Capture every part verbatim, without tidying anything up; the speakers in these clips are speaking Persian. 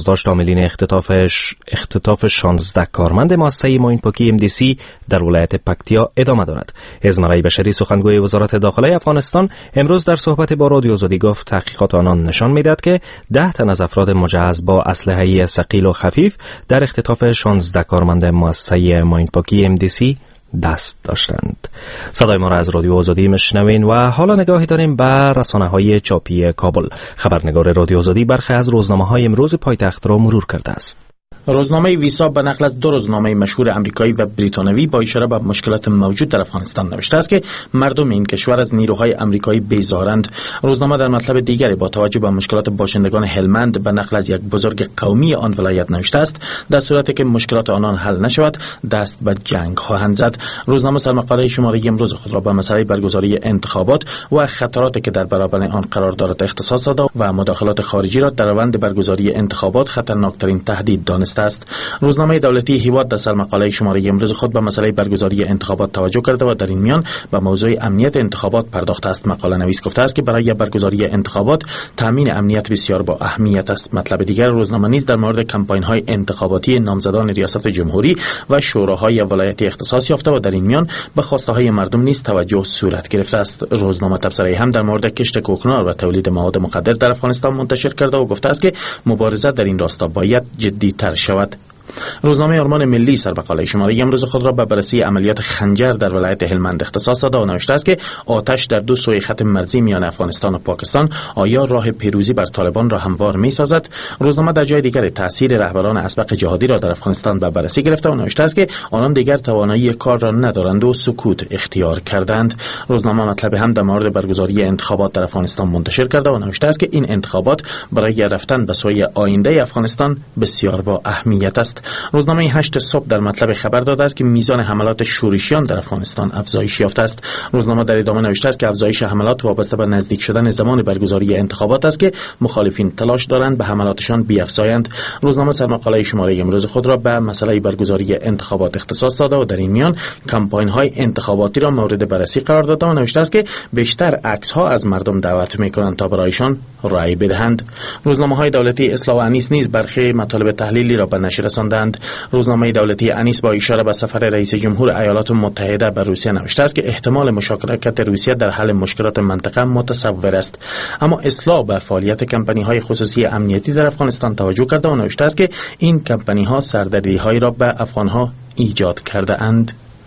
بازداشت عاملین اختطافش اختطاف شانزده کارمند مؤسسه ماین پاکی ام دی سی در ولایت پکتیا ادامه دارد. ازمرای بشری سخنگوی وزارت داخله افغانستان امروز در صحبت با رادیو آزادی گفت تحقیقات آنان نشان می‌دهد که ده تن از افراد مجهز با اسلحه ثقیل و خفیف در اختطاف شانزده کارمند مؤسسه ماین پاکی ام دی سی دست داشتند. صدای ما را از رادیو آزادی میشنوین و حالا نگاهی داریم به رسانه‌های چاپی کابل. خبرنگار رادیو آزادی برخی از روزنامه‌های امروز پایتخت را مرور کرده است. روزنامه ویسا به نقل از دو روزنامه مشهور امریکایی و بریتانیایی با اشاره به مشکلات موجود در افغانستان نوشته است که مردم این کشور از نیروهای امریکایی بیزارند. روزنامه در مطلب دیگری با توجه به مشکلات باشندگان هلمند به نقل از یک بزرگ قومی آن ولایت نوشته است در صورتی که مشکلات آنان حل نشود دست به جنگ خواهند زد. روزنامه سرمقاله شماره امروز خود را به مسئله برگزاری انتخابات و خطراتی که در برابر آن قرار دارد اختصاص داده و مداخلات خارجی را در روند برگزاری انتخابات خطرناکترین تهدید دانسته است. روزنامه دولتی هیواد در سرمقاله شماره امروز خود به مسئله برگزاری انتخابات توجه کرده و در این میان به موضوع امنیت انتخابات پرداخته است. مقاله نویس گفته است که برای برگزاری انتخابات تامین امنیت بسیار با اهمیت است. مطلب دیگر روزنامه نیز در مورد کمپاین‌های انتخاباتی نامزدان ریاست جمهوری و شوراهای ولایتی اختصاص یافته و در این میان به خواسته‌های مردم نیز توجه صورت گرفته است. روزنامه تبصره هم در مورد کشت کوکنار و تولید مواد مخدر در افغانستان منتشر کرده و گفته است که مبارزه در این راستا باید جدی‌تر شود. روزنامه آرمان ملی سرمقاله شماره امروز خود را به بررسی عملیات خنجر در ولایت هلمند اختصاص داده و نوشته است که آتش در دو سوی خط مرزی میان افغانستان و پاکستان آیا راه پیروزی بر طالبان را هموار می‌سازد؟ روزنامه در جای دیگر تاثیر رهبران اسبق جهادی را در افغانستان به بررسی گرفته و نوشته است که آنان دیگر توانایی کار را ندارند و سکوت اختیار کردند. روزنامه مطلب هم در مورد برگزاری انتخابات در افغانستان منتشر کرده و نوشته است که این انتخابات برای رفتن به سوی آینده افغانستان بسیار با اهمیت است. روزنامه هشت صبح در مطلب خبر داده است که میزان حملات شورشیان در افغانستان افزایش یافته است. روزنامه در ادامه نوشته است که افزایش حملات وابسته به نزدیک شدن زمان برگزاری انتخابات است که مخالفین تلاش دارند به حملاتشان بیفزایند. روزنامه سرمقاله شماره امروز خود را به مسئله برگزاری انتخابات اختصاص داده و در این میان کمپاین‌های انتخاباتی را مورد بررسی قرار داده و نوشته است که بیشتر عکس‌ها از مردم دعوت می‌کنند تا برایشان رأی بدهند. روزنامه‌های دولتی اصلاح و انیس نیز برخی مطالب تحلیلی را به نشر رساندند. روزنامه دولتی انیس با اشاره به سفر رئیس جمهور ایالات متحده به روسیه نوشته است که احتمال مشارکت روسیه در حل مشکلات منطقه متصور است. اما اصلاح به فعالیت کمپانی‌های خصوصی امنیتی در افغانستان توجه کرده و نوشته است که این کمپانی‌ها سردردی‌هایی را به افغان‌ها ایجاد کرده اند.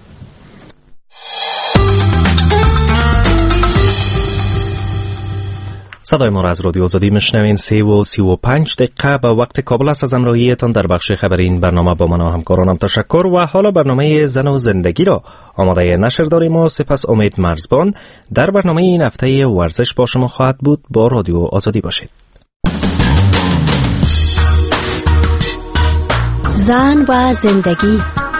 صدای ما را از رادیو آزادی میشنوین. سه و سی و پنج دقیقه به وقت کابل است. از همراهیتان در بخش خبری این برنامه با من و همکارانم تشکر و حالا برنامه زن و زندگی را آماده نشر داریم و سپس امید مرزبان در برنامه این هفته ورزش با شما خواهد بود. با رادیو آزادی باشید. زن و زندگی.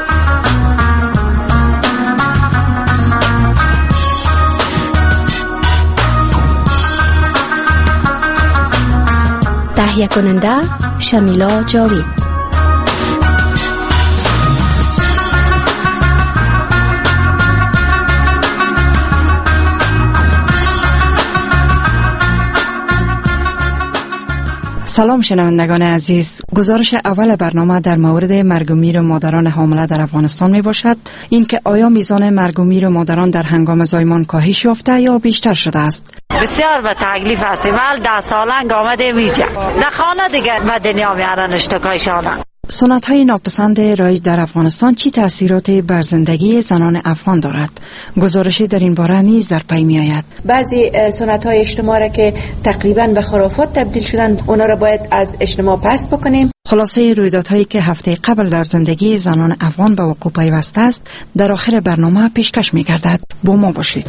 تهیه کننده شمیلا جاوید. سلام شنوندگان عزیز. گزارش اول برنامه در مورد مرگ و میر مادران حامله در افغانستان می باشد. اینکه آیا میزان مرگ و میر مادران در هنگام زایمان کاهش یافته یا بیشتر شده است؟ بسیار به تکلیف هستیم. ول ده سالنگ آمده ویجا در خانه دیگر به دنیا میارن اشتکایشانه. سنت های ناپسند رایج در افغانستان چی تأثیراتی بر زندگی زنان افغان دارد؟ گزارشی در این باره نیز در پی می آید. بعضی سنت های اجتماع را که تقریبا به خرافات تبدیل شدند اونا را باید از اجتماع پس بکنیم. خلاصه رویدادهایی که هفته قبل در زندگی زنان افغان به وقوع پیوسته است در آخر برنامه پیشکش می گردد. با ما باشید.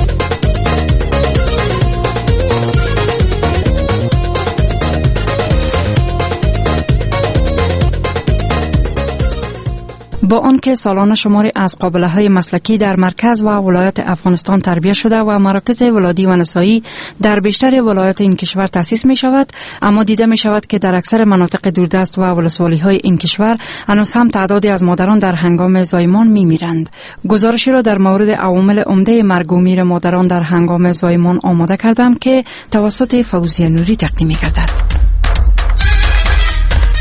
با آنکه سالانه شماری از قابله‌های مسلکی در مرکز و ولایات افغانستان تربیت شده و مراکز ولادی و نسایی در بیشتر ولایات این کشور تأسیس می شود، اما دیده می شود که در اکثر مناطق دوردست و ولسوالی‌های این کشور هنوز هم تعدادی از مادران در هنگام زایمان می میرند. گزارشی را در مورد عوامل عمده مرگ و میر مادران در هنگام زایمان آماده کردم که توسط فوزیه نوری تقدیم می گردد.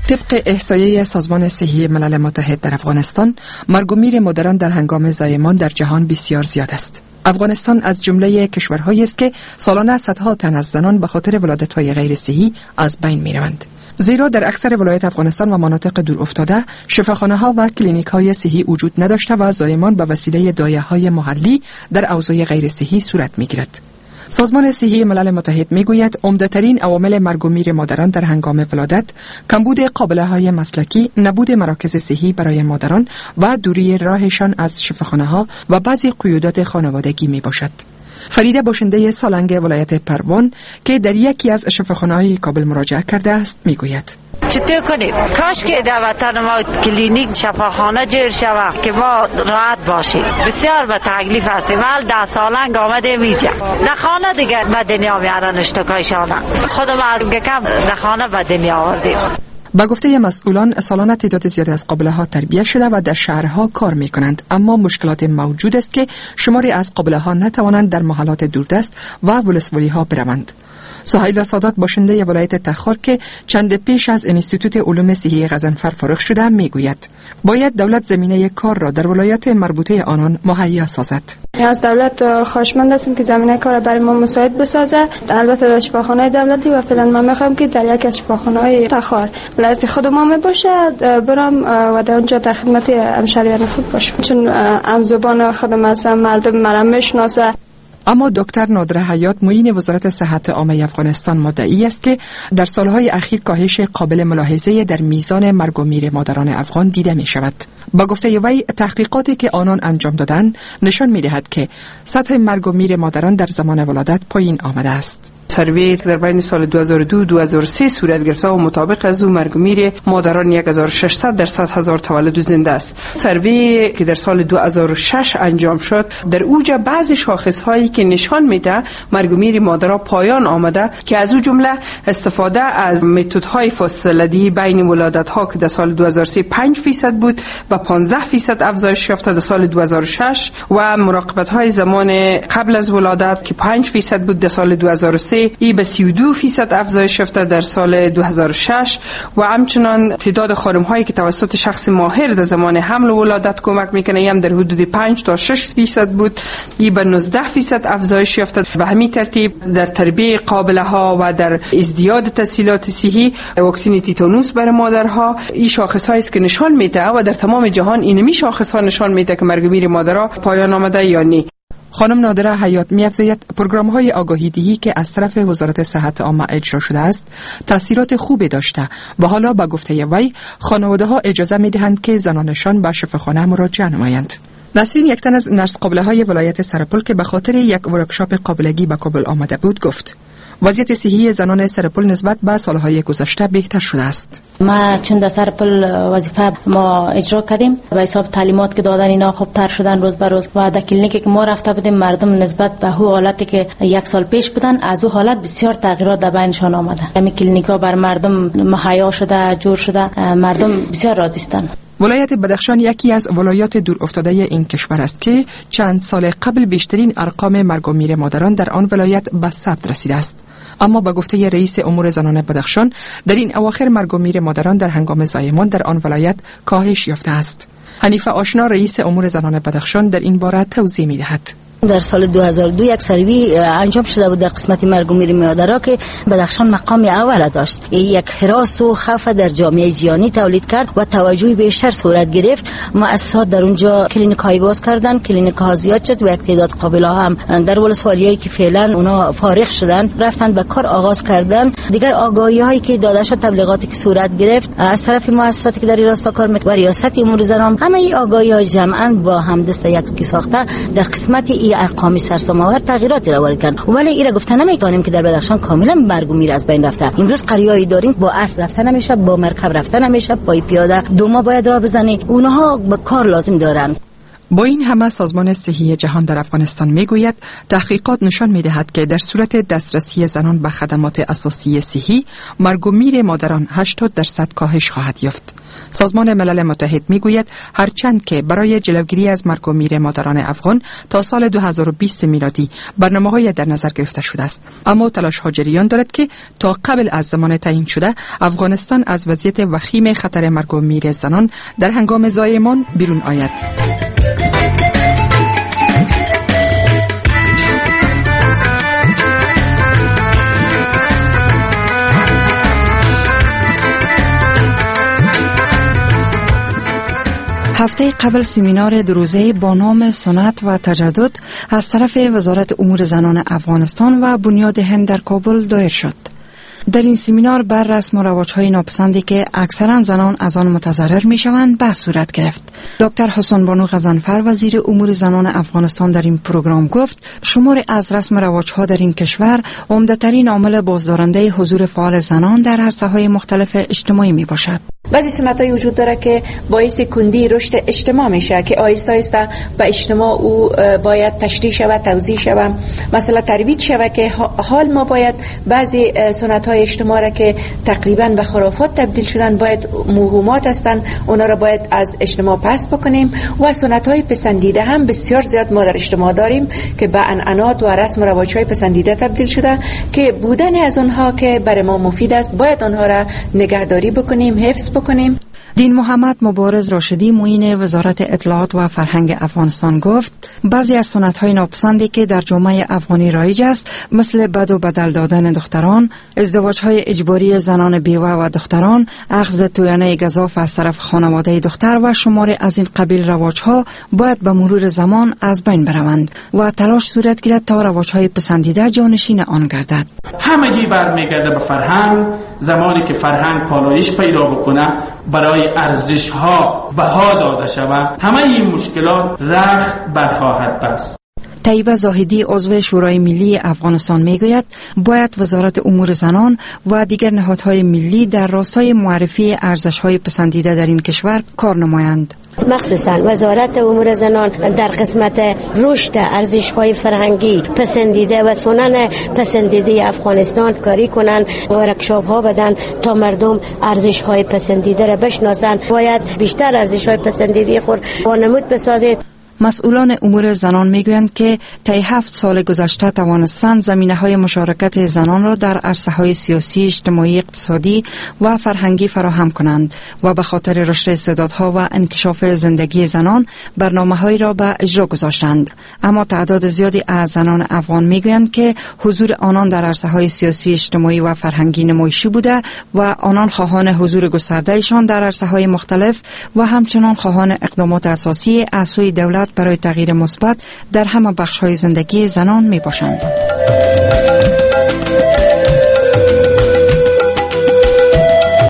طبق احصایه سازمان صحی ملل متحد در افغانستان، مرگ و میر مادران در هنگام زایمان در جهان بسیار زیاد است. افغانستان از جمله کشورهایی است که سالانه صدها تن از زنان به خاطر ولادت‌های غیر صحی از بین می‌روند. زیرا در اکثر ولایات افغانستان و مناطق دور افتاده شفاخانه‌ها و کلینیک‌های صحی وجود نداشته و زایمان به وسیله دایه‌های محلی در اوضاع غیر صحی صورت می‌گیرد. سازمان صحی ملل متحد میگوید عمده‌ترین عوامل مرگ و میر مادران در هنگام ولادت کمبود قابله‌های مسلکی، نبود مراکز صحی برای مادران و دوری راهشان از شفاخانه‌ها و بعضی قیودات خانوادگی میباشد. فریده باشنده سالنگ ولایت پروان که در یکی از شفاخانه‌های کابل مراجعه کرده است میگوید: چطور کنیم؟ کاش که در وطن ما کلینیک شفاخانه جور شود که ما راحت باشیم. بسیار به تکلیف هستیم. ول ده سالنگ آمده ویجا در خانه دیگه به دنیا میارن اشتکایشان. خودم از کم در خانه به دنیا آوردیم. با گفته مسئولان سالانه تعداد زیادی از قابله‌ها تربیت شده و در شهرها کار می‌کنند، اما مشکلات موجود است که شماری از قابله‌ها نتوانند در محلات دوردست و ولسوالی‌ها بروند. سهیلا سادات باشنده ولایت تخار که چند پیش از انستیتوت علوم صحی غضنفر فارغ شده میگوید باید دولت زمینه کار را در ولایت مربوطه آنان مهیا سازد. از دولت خواهشمند هستیم که زمینه کار برای ما مساعد بسازه. البته در شفاخانه دولتی و فعلا من میخوام که در یک از شفاخانه‌های تخار ولایت خود ما می باشه برام و در اونجا در خدمت همشهریان خود باشم، چون ام زبان خودم هستم، مردم مرا میشناسه. اما دکتر نادره حیات معین وزارت صحت عامه افغانستان مدعی است که در سالهای اخیر کاهش قابل ملاحظه در میزان مرگ و میر مادران افغان دیده می شود. با گفته وی تحقیقاتی که آنان انجام دادند نشان می دهد که سطح مرگ و میر مادران در زمان ولادت پایین آمده است. سروی در بین سال دو هزار و دو دو هزار و سه صورت گرفته و مطابق از او مرگ و میر مادران یک هزار و ششصد در صد هزار تولد زنده است. سروی که در سال دو هزار و شش انجام شد در اوج بعضی شاخص هایی که نشان میده مرگ و میر مادرها پایان آمده که از او جمله استفاده از متد های فاصله دی بین ولادت ها که در سال دو هزار و سه پنج درصد بود و پانزده درصد افزایش یافته در سال دو هزار و شش و مراقبت های زمان قبل از ولادت که پنج درصد بود در سال دو هزار و سه ای به سی و دو درصد افزایش یافته در سال دو هزار و شش و همچنان تعداد خانم هایی که توسط شخص ماهر در زمان حمل و ولادت کمک میکنه هم در حدود پنج تا شش درصد بود، ای به نوزده درصد افزایش یافته. به همین ترتیب در تربیت قابله ها و در ازدیاد تسهیلات صحی واکسن تیتانوس برای مادرها این شاخص هایی است که نشان میده و در تمام جهان اینمی شاخص ها نشان میده که مرگ و میر مادرها پایان آمده یا نه. خانم نادره حیات می‌افزاید پروگرام‌های آگاهی دهی که از طرف وزارت صحت عامه اجرا شده است تاثیرات خوبی داشته و حالا با گفته وی خانواده‌ها اجازه می‌دهند که زنانشان به شفاخانه مراجعه نمایند. نسرین یک تن از نرس قابله‌های ولایت سرپل که به خاطر یک ورکشاپ قابلگی به کابل آمده بود گفت وضعیت صحی زنان سرپل نسبت به سالهای گذشته بهتر شده است. ما چون در سرپل وظیفه ما اجرا کردیم به حساب تعلیمات که دادن اینا خوبتر شدن روز به روز و در کلینیکی که ما رفته بودیم مردم نسبت به او حالتی که یک سال پیش بودن از او حالت بسیار تغییرات در بینشان آمده. همین کلینیکا بر مردم مهیا شده، جور شده، مردم بسیار راضی هستند. ولایت بدخشان یکی از ولایات دور افتاده این کشور است که چند سال قبل بیشترین ارقام مرگ و میر مادران در آن ولایت به ثبت رسیده است. اما با گفته رئیس امور زنان بدخشان در این اواخر مرگ و میر مادران در هنگام زایمان در آن ولایت کاهش یافته است. حنیفه آشنا رئیس امور زنان بدخشان در این باره توضیح می‌دهد. در سال دو هزار و دو یک سروی انجام شده بود در قسمت مرگ و میر مادرها که بدخشان مقام اول داشت. یک هراس و خوف در جامعه جهانی تولید کرد و توجه بیشتر صورت گرفت. مؤسسات در اونجا کلینیک‌های باز کردن، کلینیک‌ها زیاد شد و یک تعداد قابله‌ها هم در ولسوالیایی که فعلا اونا فارغ شدن رفتن به کار آغاز کردن. دیگر آگاهی‌هایی که داده شد، تبلیغاتی که صورت گرفت از طرف مؤسساتی که در این راستا کار می‌کنند و ریاست امور زنان، همه این آگاهی‌ها جمعاً با همدست یکی ساخته در قسمت ای ارقامی سرسام‌آور تغییراتی را وارد کردن. ولی اینا گفته نمی‌تونیم که در بدخشان کاملا مرگ و میر از بین رفته. امروز قریه‌ای داریم با اسب رفتن نمیشه، با مرکب رفتن نمیشه، پای پیاده دو ما باید راه بزنی. اونها به کار لازم دارن. با این همه سازمان صحی جهان در افغانستان میگوید تحقیقات نشان میدهد که در صورت دسترسی زنان به خدمات اساسی صحی مرگ و میر مادران هشتاد درصد کاهش خواهد یافت. سازمان ملل متحد میگوید هرچند که برای جلوگیری از مرگ و میر مادران افغان تا سال دو هزار و بیست میلادی برنامه‌های در نظر گرفته شده است، اما تلاش ها جریان دارد که تا قبل از زمان تعیین شده افغانستان از وضعیت وخیم خطر مرگ و میر زنان در هنگام زایمان بیرون آید. هفته قبل سمینار دو روزه با نام سنت و تجدد از طرف وزارت امور زنان افغانستان و بنیاد هند در کابل دایر شد. در این سمینار بر رسم و رواج‌های ناپسندی که اکثرا زنان از آن متضرر می‌شوند بحث صورت گرفت. دکتر حسن بانو غضنفر وزیر امور زنان افغانستان در این پروگرام گفت شمار از رسم و رواج‌ها در این کشور عمده‌ترین عامل بازدارنده حضور فعال زنان در عرصه‌های مختلف اجتماعی میباشد. بعضی سنت‌های وجود داره که باعث کندی رشد اجتماع میشه که آهسته آهسته به اجتماع او باید تشریح شود، توضیح شود، مثلا ترویج شود که حال ما باید بعضی سنت‌های اجتماع را که تقریبا به خرافات تبدیل شدن باید موهومات هستند، اونا را باید از اجتماع پس بکنیم و سنت‌های پسندیده هم بسیار زیاد ما در اجتماع داریم که به عنعنات و رسم و رواج‌های پسندیده تبدیل شده که بودن از اونها که برای ما مفید است باید آنها را نگهداری بکنیم، حفظ بکنیم. دین محمد مبارز راشدی معین وزارت اطلاعات و فرهنگ افغانستان گفت بعضی از سنت‌های ناپسندی که در جامعه افغانی رایج است مثل بد و بدل دادن دختران، ازدواج‌های اجباری زنان بیوه و دختران، اخذ تویانه گزاف از طرف خانواده دختر و شمار از این قبیل رواج‌ها باید به مرور زمان از بین بروند و تلاش صورت گیرد تا رواج‌های پسندیده جانشین آن گردد. همگی برمیگرده به فرهنگ. زمانی که فرهنگ پالایش پیدا بکنه برای ارزش ها بها داده شود همه این مشکلات رخت برخواهد بست. طیبه زاهدی عضو شورای ملی افغانستان میگوید باید وزارت امور زنان و دیگر نهادهای ملی در راستای معرفی ارزش‌های پسندیده در این کشور کار نمایند. مخصوصا وزارت امور زنان در قسمت رشد ارزش‌های فرهنگی پسندیده و سنن پسندیده افغانستان کاری کنند و ورکشاپ‌ها بدن تا مردم ارزش‌های پسندیده را بشناسند. باید بیشتر ارزش‌های پسندیده خود وانمود بسازید. مسئولان امور زنان میگویند که طی هفت سال گذشته توانستند زمینه‌های مشارکت زنان را در عرصه‌های سیاسی، اجتماعی، اقتصادی و فرهنگی فراهم کنند و به خاطر رشد استعدادها و انکشاف زندگی زنان برنامه‌هایی را به اجرا گذاشتند. اما تعداد زیادی از زنان افغان میگویند که حضور آنان در عرصه‌های سیاسی، اجتماعی و فرهنگی نمایشی بوده و آنان خواهان حضور گسترده‌شان در عرصه‌های مختلف و همچنان خواهان اقدامات اساسی از سوی دولت برای تغییر مثبت در همه بخش‌های زندگی زنان میباشند.